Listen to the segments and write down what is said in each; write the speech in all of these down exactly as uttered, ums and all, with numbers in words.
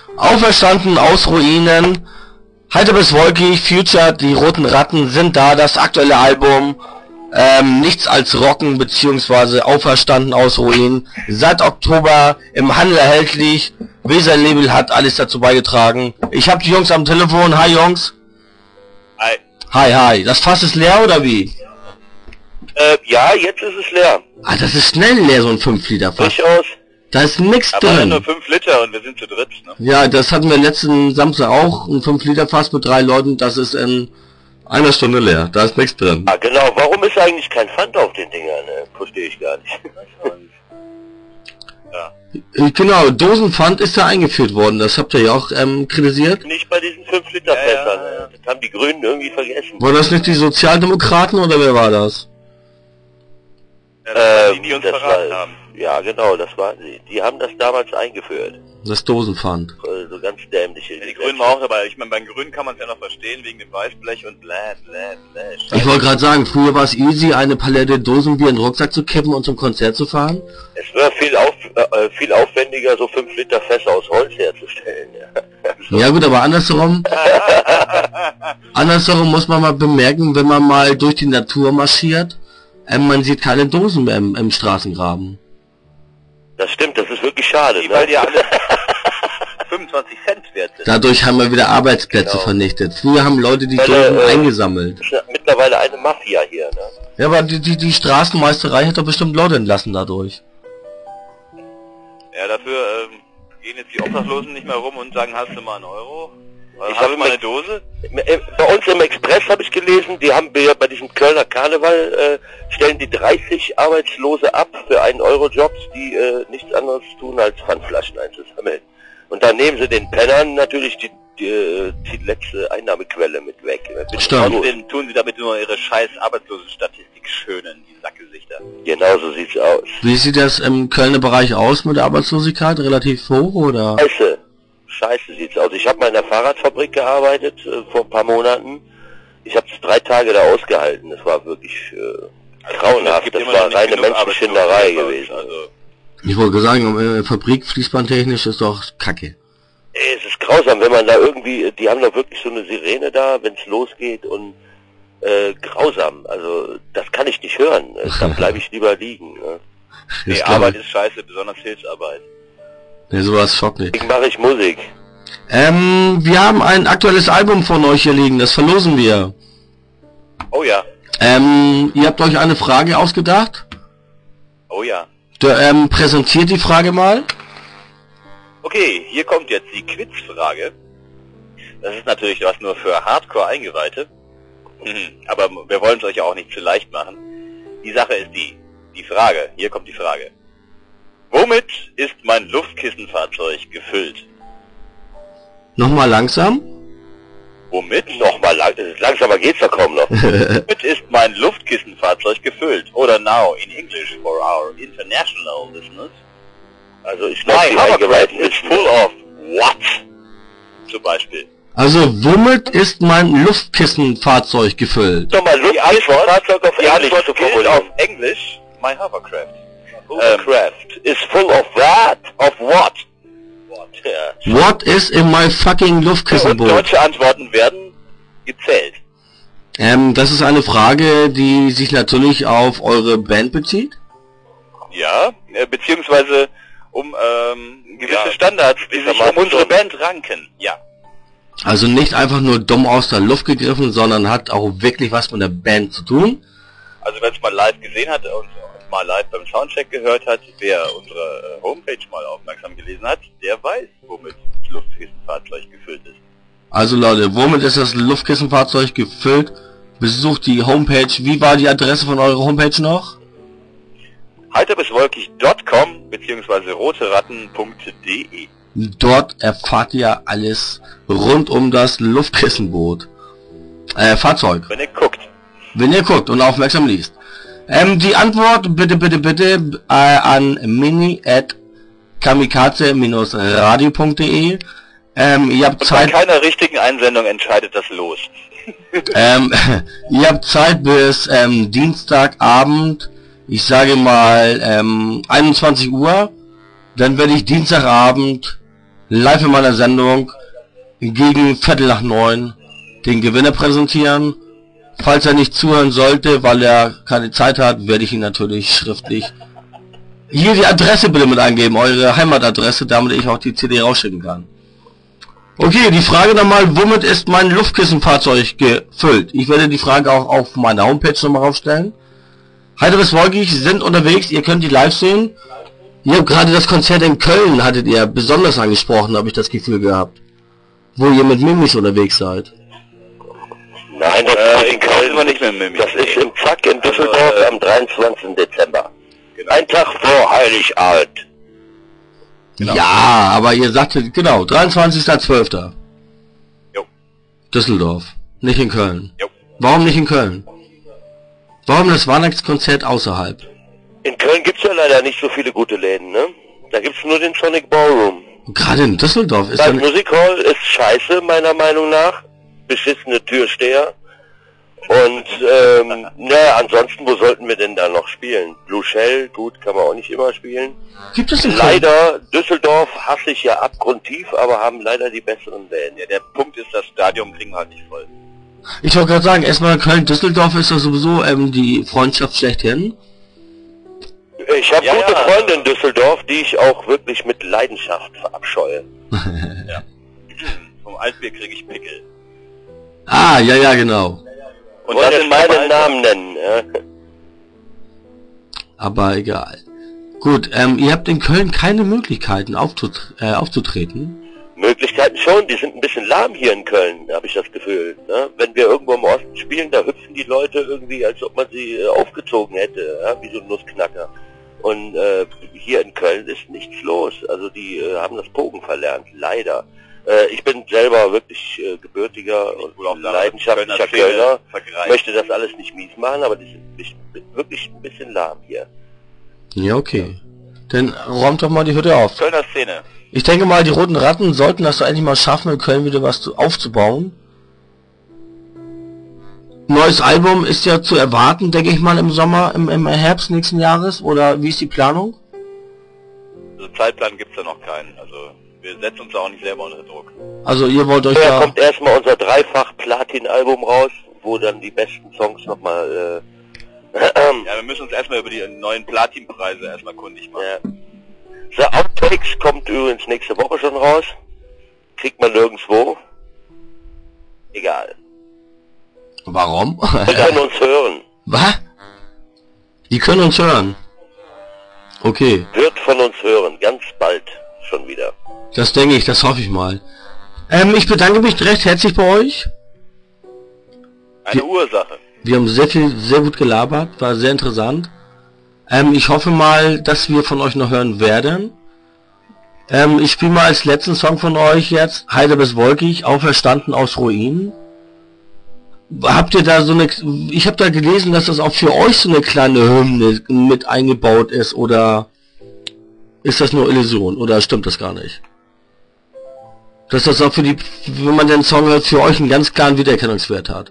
Auferstanden aus Ruinen, Heiter bis wolkig, Future, die roten Ratten sind da, das aktuelle Album, ähm, nichts als Rocken, beziehungsweise Auferstanden aus Ruinen, seit Oktober im Handel erhältlich, Weser Label hat alles dazu beigetragen. Ich habe die Jungs am Telefon, hi Jungs. Hi. Hi, hi, das Fass ist leer oder wie? Äh, ja, jetzt ist es leer. Ah, das ist schnell leer, so ein fünf Liter Fass. Durchaus. Da ist nix Aber drin. nur fünf Liter und wir sind zu dritt, ne? Ja, das hatten wir letzten Samstag auch, ein fünf Liter Fass mit drei Leuten, das ist in einer Stunde leer, da ist nichts drin. Ah, genau, warum ist eigentlich kein Pfand auf den Dingern, ne? Verstehe ich gar nicht. Ja. Genau, Dosenpfand ist da eingeführt worden, das habt ihr ja auch ähm, kritisiert. Nicht bei diesen fünf Liter Fässern, ja, ja, ja. Das haben die Grünen irgendwie vergessen. War das nicht die Sozialdemokraten oder wer war das? Ja, das ähm, die, die uns verraten war, haben. Ja, genau, das war sie. Die haben das damals eingeführt. Das Dosenpfand. So ganz dämliche. Ja, die Grünen auch, aber ich meine, beim Grünen kann man es ja noch verstehen, wegen dem Weißblech und bläh, bläh, bläh. Ich wollte gerade sagen, früher war es easy, eine Palette Dosenbier in den Rucksack zu kippen und zum Konzert zu fahren. Es wäre viel, auf, äh, viel aufwendiger, so fünf Liter Fässer aus Holz herzustellen. Ja, ja gut, aber andersherum, andersherum muss man mal bemerken, wenn man mal durch die Natur marschiert, äh, man sieht keine Dosen mehr im, im Straßengraben. Das stimmt, das ist wirklich schade. Die, ne? Weil die alle fünfundzwanzig Cent wert sind. Dadurch haben wir wieder Arbeitsplätze genau. vernichtet. Früher haben Leute die weil, Dosen äh, eingesammelt. Ist mittlerweile eine Mafia hier, ne? Ja, aber die, die, die Straßenmeisterei hat doch bestimmt Leute entlassen dadurch. Ja, dafür ähm, gehen jetzt die Obdachlosen nicht mehr rum und sagen, hast du mal einen Euro? Ich habe mal eine Dose. Bei uns im Express habe ich gelesen, die haben ja bei diesem Kölner Karneval, äh, stellen die dreißig Arbeitslose ab für einen Euro Jobs, die äh, nichts anderes tun als Pfandflaschen einzusammeln. Und dann nehmen sie den Pennern natürlich die, die, die letzte Einnahmequelle mit weg. Trotzdem tun sie damit nur ihre scheiß Arbeitslosenstatistik schönen, die Sackgesichter. Genau so sieht's aus. Wie sieht das im Kölner Bereich aus mit der Arbeitslosigkeit? Relativ hoch oder? Scheiße. Scheiße sieht's aus. Ich habe mal in der Fahrradfabrik gearbeitet äh, vor ein paar Monaten. Ich habe es drei Tage da ausgehalten. Das war wirklich äh, grauenhaft. Das war reine Menschenschinderei gewesen. Also. Ich wollte sagen, äh, Fabrik fließbandtechnisch ist doch Kacke. Ey, es ist grausam, wenn man da irgendwie, die haben doch wirklich so eine Sirene da, wenn es losgeht und äh, grausam. Also das kann ich nicht hören. Da bleibe ich lieber liegen. Ne? Die Arbeit ist scheiße, besonders Hilfsarbeit. Ne, sowas schockt nicht. Deswegen mache ich Musik. Ähm, wir haben ein aktuelles Album von euch hier liegen, das verlosen wir. Oh ja. Ähm, ihr habt euch eine Frage ausgedacht? Oh ja. Der, ähm, präsentiert die Frage mal. Okay, hier kommt jetzt die Quizfrage. Das ist natürlich was nur für Hardcore-Eingeweihte. Aber wir wollen es euch ja auch nicht zu leicht machen. Die Sache ist die, die Frage, hier kommt die Frage. Womit ist mein Luftkissenfahrzeug gefüllt? Nochmal langsam? Womit? Nochmal lang, langsamer geht's da kaum noch. Womit ist mein Luftkissenfahrzeug gefüllt? Oder now in English for our international listeners. Also ich glaube, my hovercraft is full of what? Zum Beispiel. Also womit ist mein Luftkissenfahrzeug gefüllt? Nochmal Luftkissenfahrzeug auf Englisch zu formulieren. Auf Englisch, my hovercraft. Hovercraft um, is full of that? Of what? What? Yeah. What is in my fucking Luftkissenboot? Und deutsche Antworten werden gezählt. Ähm, das ist eine Frage, die sich natürlich auf eure Band bezieht? Ja, äh, beziehungsweise um ähm, gewisse ja, Standards, die sich um unsere Band ranken. Ja. Also nicht einfach nur dumm aus der Luft gegriffen, sondern hat auch wirklich was mit der Band zu tun? Also wenn es mal live gesehen hat und mal live beim Soundcheck gehört hat, wer unsere Homepage mal aufmerksam gelesen hat, der weiß, womit das Luftkissenfahrzeug gefüllt ist. Also Leute, womit ist das Luftkissenfahrzeug gefüllt? Besucht die Homepage. Wie war die Adresse von eurer Homepage noch? heiter bis wolkig punkt com beziehungsweise roteratten punkt de. Dort erfahrt ihr alles rund um das Luftkissenboot. Äh, Fahrzeug. Wenn ihr guckt. Wenn ihr guckt und aufmerksam liest. Ähm, die Antwort bitte, bitte, bitte äh, an mini at kamikaze radio punkt de. Ähm, ihr habt und Zeit. Bei keiner richtigen Einsendung entscheidet das Los. ähm, ihr habt Zeit bis ähm, Dienstagabend, ich sage mal ähm, einundzwanzig Uhr. Dann werde ich Dienstagabend live in meiner Sendung gegen Viertel nach neun den Gewinner präsentieren. Falls er nicht zuhören sollte, weil er keine Zeit hat, werde ich ihn natürlich schriftlich hier die Adresse bitte mit eingeben, eure Heimatadresse, damit ich auch die C D rausschicken kann. Okay, die Frage dann mal, womit ist mein Luftkissenfahrzeug gefüllt? Ich werde die Frage auch auf meiner Homepage nochmal aufstellen. Heiter bis Wolkig sind unterwegs, ihr könnt die live sehen. Ihr habt gerade das Konzert in Köln, hattet ihr besonders angesprochen, habe ich das Gefühl gehabt. Wo ihr mit Mimis unterwegs seid. Nein, das Äh, ist in Köln sind wir nicht mehr Mimis. Das ist im Zack in Düsseldorf Also, äh, am dreiundzwanzigsten Dezember. Genau. Ein Tag vor Heiligabend. Genau. Ja, aber ihr sagtet, genau, dreiundzwanzigster zwölfter Jo. Düsseldorf, nicht in Köln. Jo. Warum nicht in Köln? Warum das Weihnachtskonzert außerhalb? In Köln gibt's ja leider nicht so viele gute Läden, ne? Da gibt's nur den Sonic Ballroom. Gerade in Düsseldorf ist Das dann... Music Hall ist scheiße, meiner Meinung nach. Beschissene Türsteher. Und, ähm, naja, ansonsten, wo sollten wir denn da noch spielen? Blue Shell, gut, kann man auch nicht immer spielen. Gibt es in Köln? Leider, Düsseldorf hasse ich ja abgrundtief, aber haben leider die besseren Läden. Ja, der Punkt ist, das Stadion kriegen wir halt nicht voll. Ich wollte gerade sagen, erstmal Köln-Düsseldorf ist doch sowieso ähm, die Freundschaft schlechthin. Ich habe Ja, gute ja. Freunde in Düsseldorf, die ich auch wirklich mit Leidenschaft verabscheue. Ja. Vom Altbier kriege ich Pickel. Ah, ja, ja, genau. Und Wollen das jetzt in meinen meinem Namen nennen. Ja. Aber egal. Gut, ähm, ihr habt in Köln keine Möglichkeiten aufzut äh, aufzutreten. Möglichkeiten schon, die sind ein bisschen lahm hier in Köln, habe ich das Gefühl. Ne? Wenn wir irgendwo im Osten spielen, da hüpfen die Leute irgendwie, als ob man sie äh, aufgezogen hätte, ja? Wie so ein Nussknacker. Und äh, hier in Köln ist nichts los. Also die äh, haben das Pogen verlernt, leider. Äh, ich bin selber wirklich äh, gebürtiger und wohl auch daran, leidenschaftlicher Kölner Szene Kölner. vergreift. Möchte das alles nicht mies machen, aber die sind nicht- wirklich ein bisschen lahm hier. Ja, okay. Dann räumt doch mal die Hütte auf. Kölner Szene. Ich denke mal, die Roten Ratten sollten das doch endlich mal schaffen, in Köln wieder was zu, aufzubauen. Neues Album ist ja zu erwarten, denke ich mal, im Sommer, im, im Herbst nächsten Jahres, oder wie ist die Planung? Also Zeitplan gibt's da noch keinen. Also wir setzen uns da auch nicht selber unter Druck. Also ihr wollt euch Da da... kommt erstmal unser Dreifach-Platin-Album raus, wo dann die besten Songs nochmal äh, Ja, wir müssen uns erstmal über die neuen Platinpreise erstmal kundig machen. ja. The Outtakes kommt übrigens nächste Woche schon raus. Kriegt man nirgendwo. Egal. Warum? Wir können uns hören. Was? Die können uns hören. Okay, Wird von uns hören. Ganz bald schon wieder. das denke ich, das hoffe ich mal. Ähm, ich bedanke mich recht herzlich bei euch. Eine Ursache. Wir haben sehr viel, sehr gut gelabert, war sehr interessant. Ähm, ich hoffe mal, dass wir von euch noch hören werden. Ähm, ich spiele mal als letzten Song von euch jetzt, Heiter bis Wolkig, auferstanden aus Ruinen. Habt ihr da so eine, ich habe da gelesen, dass das auch für euch so eine kleine Hymne mit eingebaut ist, oder ist das nur Illusion, oder stimmt das gar nicht? Dass das auch für die, wenn man den Song hört, für euch einen ganz klaren Wiedererkennungswert hat.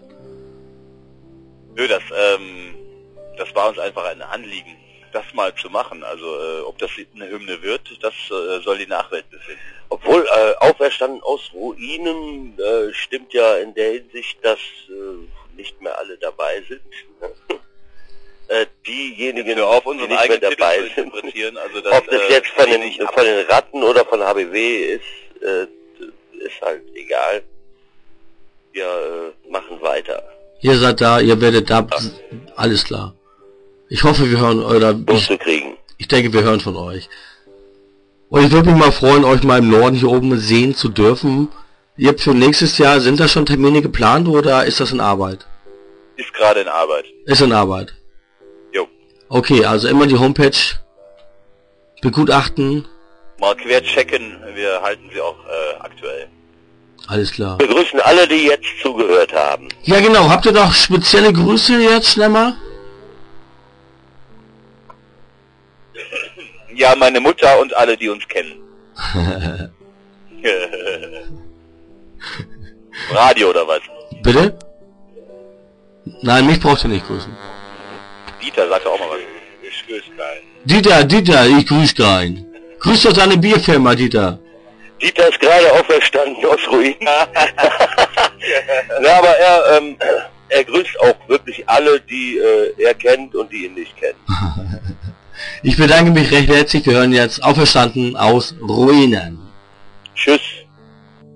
Nö, das, ähm, das war uns einfach ein Anliegen, das mal zu machen. Also äh, ob das eine Hymne wird, das äh, soll die Nachwelt befinden. Obwohl äh, Auferstanden aus Ruinen äh, stimmt ja in der Hinsicht, dass äh, nicht mehr alle dabei sind. äh, diejenigen, Nur auf die unseren nicht mehr eigenen Titel dabei zu sind. interpretieren. Also das, Ob das äh, jetzt von den, lehne ich ab. von den Ratten oder von H B W ist, äh, ist halt egal. Wir äh, machen weiter. Ihr seid da, ihr werdet da, alles klar. Ich hoffe, wir hören, oder ich, Loszukriegen. ich denke, wir hören von euch. Und ich würde mich mal freuen, euch mal im Norden hier oben sehen zu dürfen. Ihr habt für nächstes Jahr, sind da schon Termine geplant, oder ist das in Arbeit? Ist gerade in Arbeit. Ist in Arbeit. Jo. Okay, also immer die Homepage begutachten. Mal quer checken, wir halten sie auch äh, aktuell. Alles klar. Wir grüßen alle, die jetzt zugehört haben. Ja genau, habt ihr noch spezielle Grüße jetzt, schnell mal? Ja, meine Mutter und alle, die uns kennen. Radio oder was? Bitte? Nein, mich braucht ihr nicht grüßen. Dieter sagt auch mal was. Ich grüße keinen. Dieter, Dieter, ich grüße dein. Grüß doch deine Bierfirma, Dieter. Dieter ist gerade auferstanden aus Ruinen. Ja, aber er, ähm, er grüßt auch wirklich alle, die äh, er kennt und die ihn nicht kennen. Ich bedanke mich recht herzlich. Wir hören jetzt Auferstanden aus Ruinen. Tschüss.